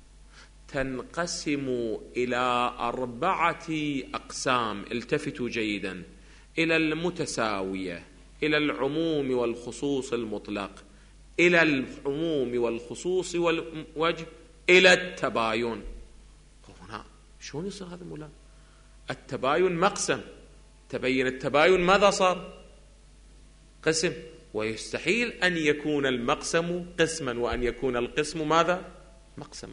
[SPEAKER 2] تنقسم إلى أربعة أقسام. التفتوا جيدا: إلى المتساوية، إلى العموم والخصوص المطلق، إلى العموم والخصوص والوجه، إلى التباين. هنا شلون يصير هذا مولانا؟ التباين مقسم، تبين التباين ماذا صار؟ قسم. ويستحيل أن يكون المقسم قسما وأن يكون القسم ماذا؟ مقسما،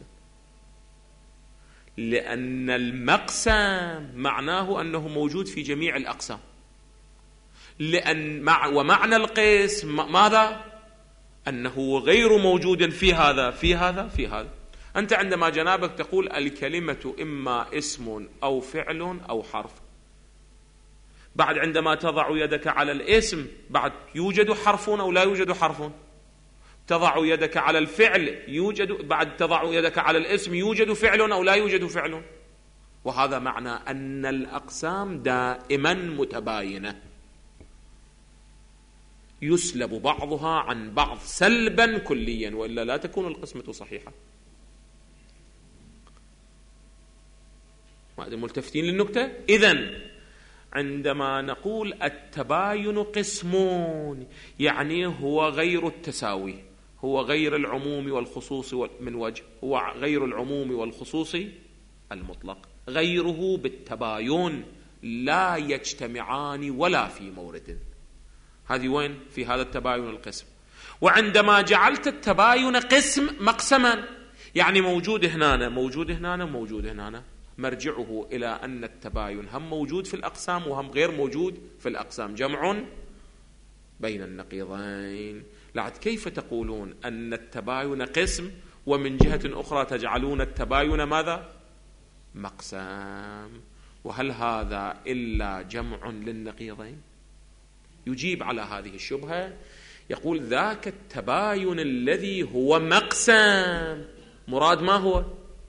[SPEAKER 2] لأن المقسم معناه أنه موجود في جميع الأقسام، لأن مع ومعنى القسم ماذا؟ أنه غير موجود في هذا في هذا في هذا. أنت عندما جنابك تقول الكلمة إما اسم أو فعل أو حرف، بعد عندما تضع يدك على الاسم بعد يوجد حرف أو لا يوجد حرف، تضع يدك على الفعل يوجد، بعد تضع يدك على الاسم يوجد فعل أو لا يوجد فعل. وهذا معنى أن الأقسام دائما متباينة، يسلب بعضها عن بعض سلبا كليا، وإلا لا تكون القسمة صحيحة. ملتفتين للنكتة؟ إذن عندما نقول التباين قسمون، يعني هو غير التساوي، هو غير العموم والخصوص من وجه، هو غير العموم والخصوص المطلق، غيره بالتباين لا يجتمعان ولا في مورد. هذه وين؟ في هذا التباين القسم. وعندما جعلت التباين قسم مقسما، يعني موجود هنا موجود هنا موجود هنا، مرجعه إلى أن التباين هم موجود في الأقسام وهم غير موجود في الأقسام، جمع بين النقيضين. لعد كيف تقولون أن التباين قسم ومن جهة أخرى تجعلون التباين ماذا؟ مقسم. وهل هذا إلا جمع للنقيضين؟ يجيب على هذه الشبهة، يقول ذاك التباين الذي هو مقسم مراد ما هو؟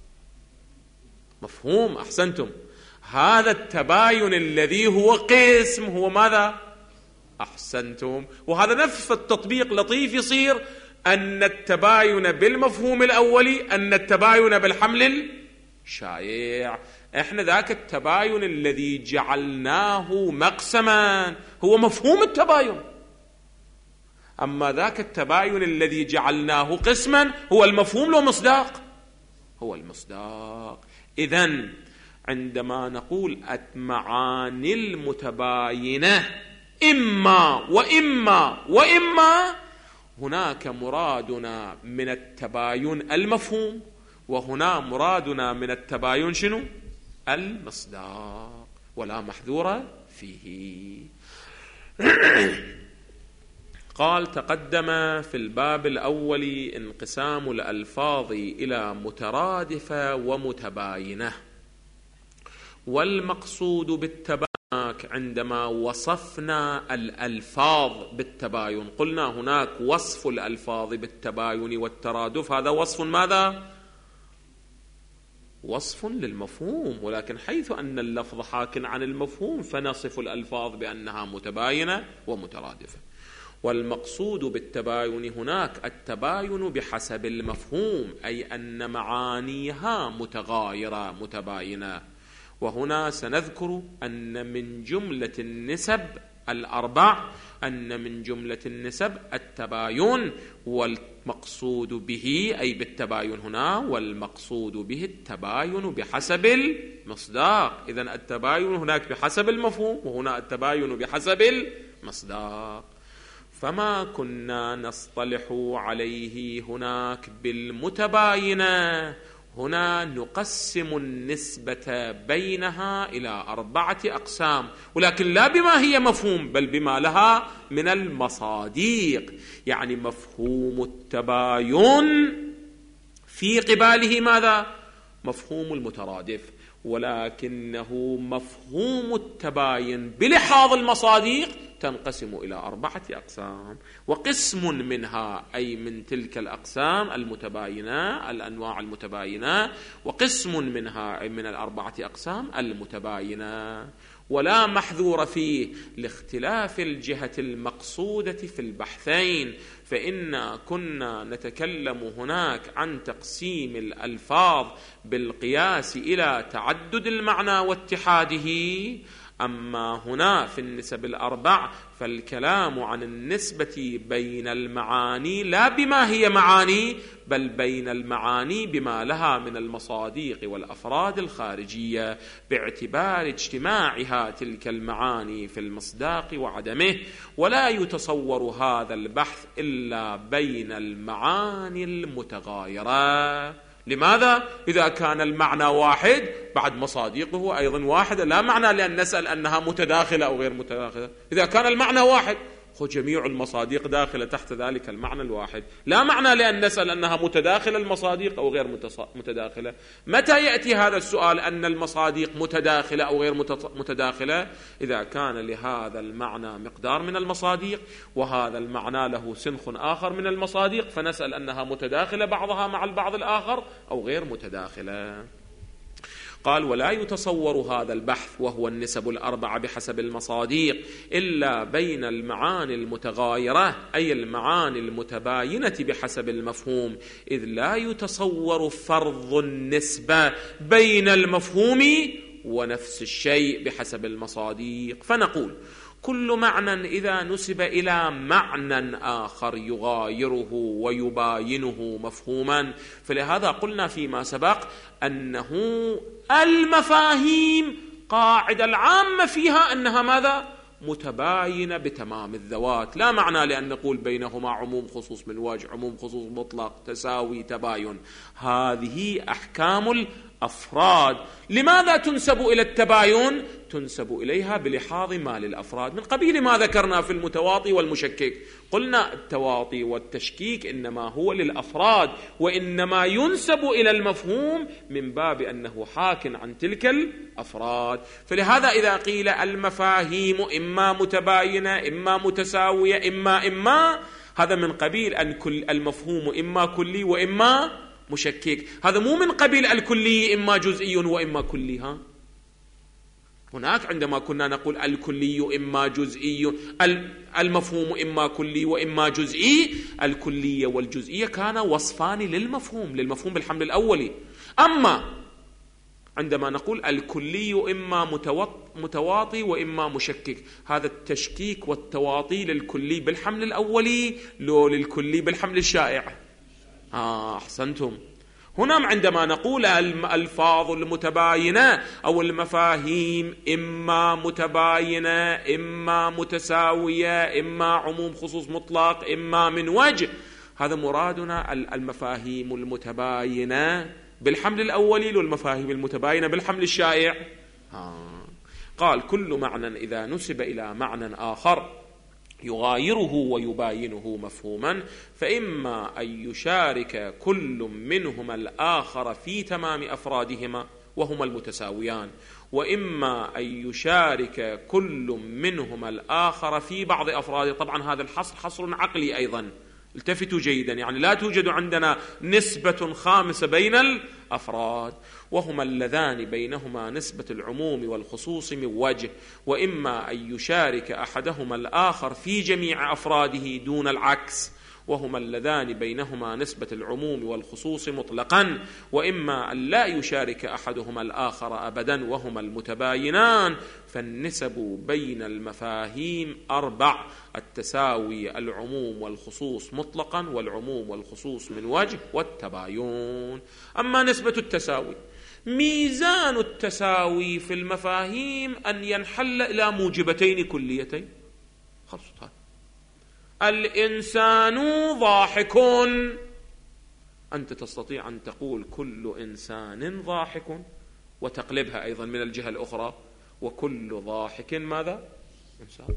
[SPEAKER 2] مفهوم، أحسنتم. هذا التباين الذي هو قسم هو ماذا؟ أحسنتم. وهذا نفس التطبيق لطيف يصير أن التباين بالمفهوم الأولي أن التباين بالحمل الشائع. إحنا ذاك التباين الذي جعلناه مقسما هو مفهوم التباين، أما ذاك التباين الذي جعلناه قسما هو المفهوم له مصداق، هو المصداق. إذن عندما نقول المعاني المتباينة إما وإما وإما، هناك مرادنا من التباين المفهوم، وهنا مرادنا من التباين شنو؟ المصداق، ولا محذور فيه. قال تقدم في الباب الأول انقسام الألفاظ إلى مترادفة ومتباينة، والمقصود بالتباين عندما وصفنا الألفاظ بالتباين قلنا هناك وصف الألفاظ بالتباين والترادف، هذا وصف ماذا؟ وصف للمفهوم، ولكن حيث أن اللفظ حاك عن المفهوم فنصف الألفاظ بأنها متباينة ومترادفة. والمقصود بالتباين هناك التباين بحسب المفهوم، أي أن معانيها متغايرة متباينة. وهنا سنذكر أن من جملة النسب الأربع أن من جملة النسب التباين، والمقصود به أي بالتباين هنا، والمقصود به التباين بحسب المصداق. إذن التباين هناك بحسب المفهوم، وهنا التباين بحسب المصداق. فما كنا نصطلح عليه هناك بالمتباينة، هنا نقسم النسبة بينها إلى أربعة أقسام، ولكن لا بما هي مفهوم بل بما لها من المصاديق. يعني مفهوم التباين في قباله ماذا؟ مفهوم المترادف، ولكنه مفهوم التباين بلحاظ المصاديق تنقسم إلى أربعة أقسام، وقسم منها أي من تلك الأقسام المتباينة الأنواع المتباينة، وقسم منها أي من الأربعة أقسام المتباينة، ولا محذور فيه لاختلاف الجهة المقصودة في البحثين. فإن كنا نتكلم هناك عن تقسيم الألفاظ بالقياس إلى تعدد المعنى واتحاده، أما هنا في النسب الأربع فالكلام عن النسبة بين المعاني لا بما هي معاني بل بين المعاني بما لها من المصاديق والأفراد الخارجية باعتبار اجتماعها تلك المعاني في المصداق وعدمه. ولا يتصور هذا البحث إلا بين المعاني المتغايرة. لماذا؟ إذا كان المعنى واحد بعد مصاديقه أيضا واحدة، لا معنى لأن نسأل أنها متداخلة أو غير متداخلة. إذا كان المعنى واحد خو جميع المصادق داخلة تحت ذلك المعنى الواحد. لا معنى لأن نسأل أنها متداخلة المصادق أو غير متداخلة. متى يأتي هذا السؤال أن المصادق متداخلة أو غير متداخلة؟ إذا كان لهذا المعنى مقدار من المصادق وهذا المعنى له سنخ آخر من المصادق، فنسأل أنها متداخلة بعضها مع البعض الآخر أو غير متداخلة. قال: ولا يتصور هذا البحث وهو النسب الأربعة بحسب المصادق إلا بين المعاني المتغايرة، أي المعاني المتباينة بحسب المفهوم، إذ لا يتصور فرض النسبة بين المفهوم ونفس الشيء بحسب المصادق. فنقول: كل معنى إذا نسب إلى معنى آخر يغايره ويباينه مفهوما. فلهذا قلنا فيما سبق أنه المفاهيم قاعدة العامة فيها أنها ماذا؟ متباينة بتمام الذوات. لا معنى لأن نقول بينهما عموم خصوص من وجه، عموم خصوص مطلق، تساوي، تباين. هذه أحكام الأفراد. لماذا تنسب إلى التباين؟ تنسب إليها بلحاظ ما للأفراد، من قبيل ما ذكرنا في المتواطي والمشكك. قلنا التواطي والتشكيك إنما هو للأفراد، وإنما ينسب إلى المفهوم من باب أنه حاك عن تلك الأفراد. فلهذا إذا قيل المفاهيم إما متباينة إما متساوية إما إما هذا من قبيل أن كل المفهوم إما كلي وإما مشكك. هذا مو من قبيل الكلي إما جزئي وإما كلي. ها هناك عندما كنا نقول الكلي إما جزئي، المفهوم إما كلي وإما جزئي، الكلية والجزئية كان وصفان للمفهوم للمفهوم بالحمل الأولي. أما عندما نقول الكلي إما متواطي وإما مشكك، هذا التشكيك والتواطي للكلي بالحمل الأولي لو للكلي بالحمل الشائع. آه أحسنتم. هنا عندما نقول الألفاظ المتباينة أو المفاهيم إما متباينة إما متساوية إما عموم خصوص مطلق إما من وجه، هذا مرادنا المفاهيم المتباينة بالحمل الأولي والمفاهيم المتباينة بالحمل الشائع. آه. قال: كل معنى إذا نسب إلى معنى آخر يغايره ويباينه مفهوما، فإما أن يشارك كل منهما الآخر في تمام أفرادهما وهما المتساويان، وإما أن يشارك كل منهما الآخر في بعض أفراده. طبعا هذا الحصر حصر عقلي أيضا، التفتوا جيدا، يعني لا توجد عندنا نسبة خامسة بين الأفراد، وهما اللذان بينهما نسبة العموم والخصوص من وجه، وإما أن يشارك أحدهما الآخر في جميع أفراده دون العكس، وهما اللذان بينهما نسبة العموم والخصوص مطلقا، وإما أن لا يشارك أحدهما الآخر أبدا وهما المتباينان. فالنسب بين المفاهيم أربع: التساوي، العموم والخصوص مطلقا، والعموم والخصوص من وجه، والتباين. أما نسبة التساوي، ميزان التساوي في المفاهيم أن ينحل إلى موجبتين كليتين. خلصت. الإنسان ضاحك، أنت تستطيع أن تقول كل إنسان ضاحك وتقلبها أيضا من الجهة الأخرى، وكل ضاحك ماذا؟ إنسان.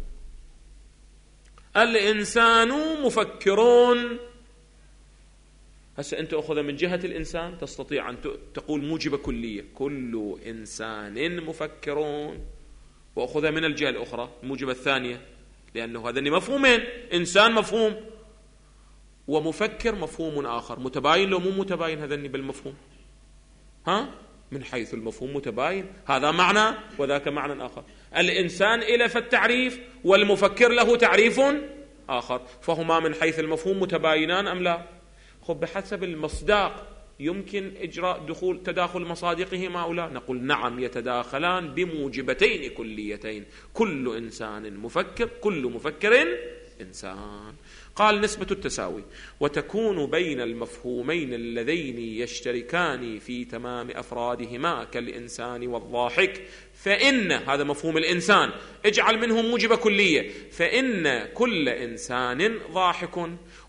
[SPEAKER 2] الإنسان مفكرون، هسه أنت أخذ من جهة الإنسان تستطيع أن تقول موجبة كلية كل إنسان مفكرون، وأخذها من الجهة الأخرى الموجبة الثانية، لأنه هذا مفهومين، إنسان مفهوم ومفكر مفهوم آخر. متباين لو مو متباين هذا بالمفهوم؟ ها من حيث المفهوم متباين، هذا معنى وذاك معنى آخر. الإنسان إلى فالتعريف والمفكر له تعريف آخر، فهما من حيث المفهوم متباينان أم لا؟ خب بحسب المصداق يمكن إجراء دخول تداخل مصادقهما أو لا؟ نقول نعم، يتداخلان بموجبتين كليتين، كل إنسان مفكر، كل مفكر إنسان. قال: نسبة التساوي، وتكون بين المفهومين اللذين يشتركان في تمام أفرادهما كالإنسان والضاحك، فإن هذا مفهوم الإنسان اجعل منهم موجبة كلية، فإن كل إنسان ضاحك،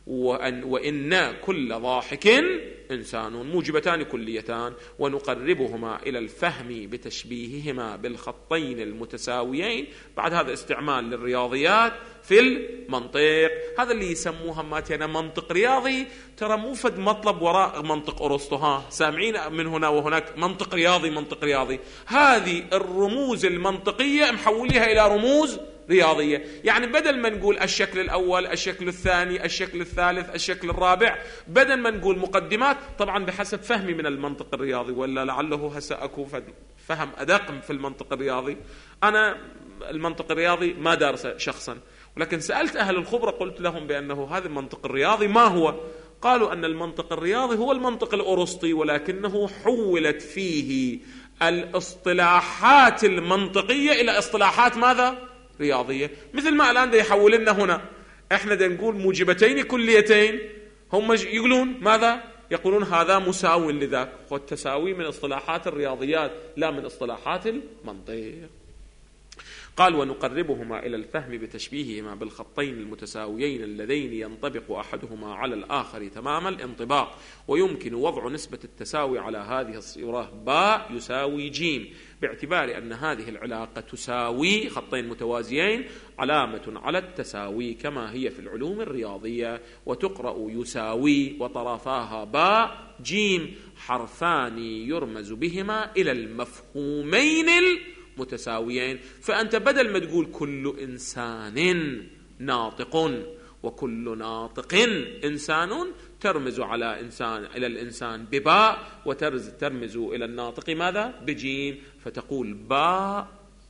[SPEAKER 2] وأن وإن كل ضاحك إنسان، موجبتان كليتان. ونقربهما إلى الفهم بتشبيههما بالخطين المتساويين. بعد هذا استعمال للرياضيات في المنطق، هذا اللي يسموها ماتنا منطق رياضي. ترى مو فد مطلب وراء منطق أرسطو، ها سامعين من هنا وهناك منطق رياضي منطق رياضي. هذه الرموز المنطقية محوليها إلى رموز رياضية. يعني بدل ما نقول الشكل الأول، الشكل الثاني، الشكل الثالث، الشكل الرابع، بدل ما نقول مقدمات، طبعا بحسب فهمي من المنطق الرياضي، ولا لعله هسه أكو فهم أدق في المنطق الرياضي. أنا المنطق الرياضي ما دارسه شخصا، ولكن سألت أهل الخبرة قلت لهم بأنه هذا المنطق الرياضي ما هو؟ قالوا أن المنطق الرياضي هو المنطق الأرسطي، ولكنه حولت فيه الاصطلاحات المنطقية إلى اصطلاحات ماذا؟ رياضية. مثل ما الآن دا يحول لنا هنا، احنا دا نقول موجبتين كليتين، هم يقولون ماذا؟ يقولون هذا مساو لذاك. والتساوي من اصطلاحات الرياضيات لا من اصطلاحات المنطق. قال ونقربهما إلى الفهم بتشبيههما بالخطين المتساويين اللذين ينطبق أحدهما على الآخر تمام الانطباق. ويمكن وضع نسبة التساوي على هذه الصورة باء يساوي جيم، باعتبار أن هذه العلاقة تساوي خطين متوازيين علامة على التساوي كما هي في العلوم الرياضية. وتقرأ يساوي وطرفاها باء جيم، حرفان يرمز بهما إلى المفهومين متساويين. فأنت بدل ما تقول كل إنسان ناطق وكل ناطق إنسان، ترمز على إنسان إلى الإنسان بباء، وترمز إلى الناطق ماذا؟ بجيم، فتقول باء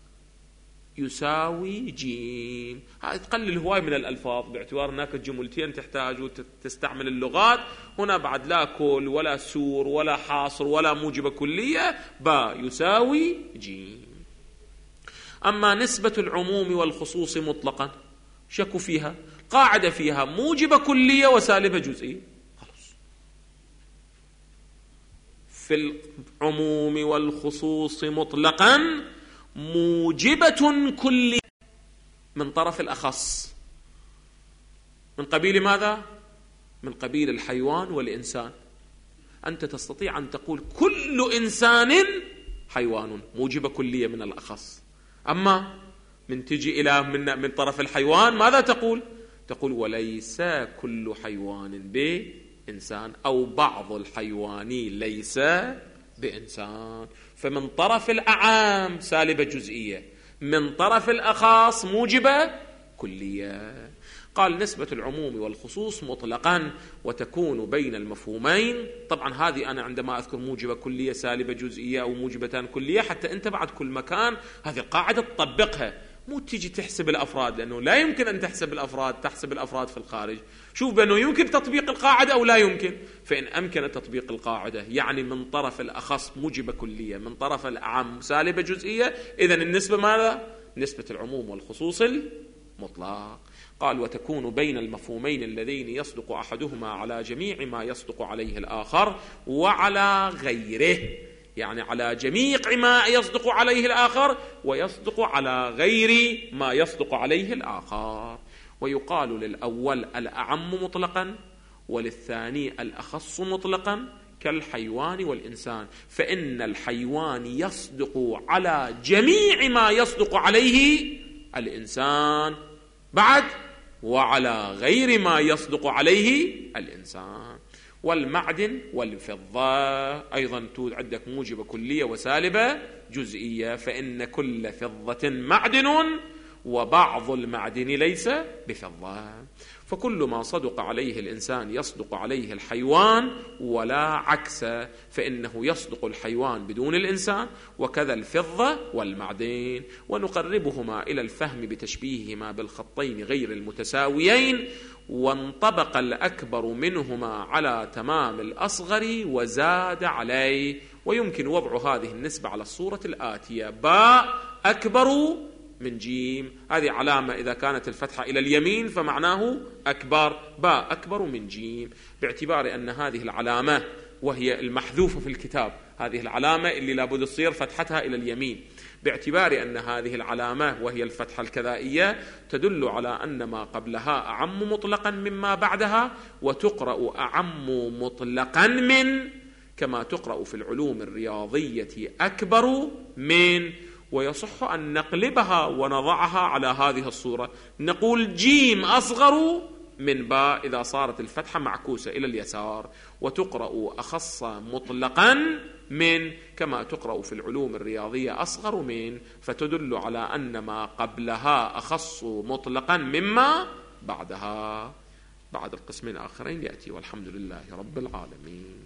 [SPEAKER 2] يساوي جيم. هذا تقلل هواي من الألفاظ، باعتبار هناك جملتين تحتاج تستعمل اللغات. هنا بعد لا كل ولا سور ولا حاصر ولا موجبة كلية، باء يساوي جيم. أما نسبة العموم والخصوص مطلقا شكوا فيها، قاعدة فيها موجبة كلية وسالبة جزئية. خلاص. في العموم والخصوص مطلقا موجبة كلية من طرف الأخص، من قبيل ماذا؟ من قبيل الحيوان والإنسان. أنت تستطيع أن تقول كل إنسان حيوان، موجبة كلية من الأخص. أما من تجي إلى من, من طرف الحيوان ماذا تقول؟ تقول وليس كل حيوان بإنسان، أو بعض الحيوان ليس بإنسان. فمن طرف الأعام سالبة جزئية، من طرف الأخاص موجبة كلية. قال نسبة العموم والخصوص مطلقا وتكون بين المفهومين. طبعا هذه أنا عندما أذكر موجبة كلية سالبة جزئية أو موجبتان كلية، حتى أنت بعد كل مكان هذه القاعدة تطبقها، مو تيجي تحسب الأفراد، لأنه لا يمكن أن تحسب الأفراد تحسب الأفراد في الخارج. شوف بأنه يمكن تطبيق القاعدة أو لا يمكن. فإن أمكن تطبيق القاعدة، يعني من طرف الأخص موجبة كلية، من طرف الأعم سالبة جزئية، إذن النسبة ماذا؟ نسبة العموم والخصوص المطلق. قال وتكون بين المفهومين اللذين يصدق أحدهما على جميع ما يصدق عليه الآخر وعلى غيره، يعني على جميع ما يصدق عليه الآخر ويصدق على غير ما يصدق عليه الآخر. ويقال للأول الأعم مطلقا، وللثاني الأخص مطلقا، كالحيوان والإنسان. فإن الحيوان يصدق على جميع ما يصدق عليه الإنسان، بعد وعلى غير ما يصدق عليه الإنسان. والمعدن والفضة أيضا تود عندك موجبة كلية وسالبة جزئية. فإن كل فضة معدن وبعض المعدن ليس بفضة. فكل ما صدق عليه الإنسان يصدق عليه الحيوان ولا عكس، فإنه يصدق الحيوان بدون الإنسان، وكذا الفضة والمعدن. ونقربهما إلى الفهم بتشبيههما بالخطين غير المتساويين. وانطبق الأكبر منهما على تمام الأصغر وزاد عليه. ويمكن وضع هذه النسبة على الصورة الآتية: باء أكبر من جيم. هذه علامة إذا كانت الفتحة إلى اليمين فمعناه أكبر، باء أكبر من جيم، باعتبار أن هذه العلامة وهي المحذوفة في الكتاب، هذه العلامة اللي لابد تصير فتحتها إلى اليمين، باعتبار أن هذه العلامة وهي الفتحة الكذائية تدل على أن ما قبلها أعم مطلقا مما بعدها، وتقرأ أعم مطلقا من، كما تقرأ في العلوم الرياضية أكبر من. ويصح أن نقلبها ونضعها على هذه الصورة، نقول جيم أصغر من باء إذا صارت الفتحة معكوسة إلى اليسار، وتقرأ أخص مطلقا من كما تقرأ في العلوم الرياضية أصغر من، فتدل على أن ما قبلها أخص مطلقا مما بعدها. بعد القسمين الآخرين يأتي، والحمد لله رب العالمين.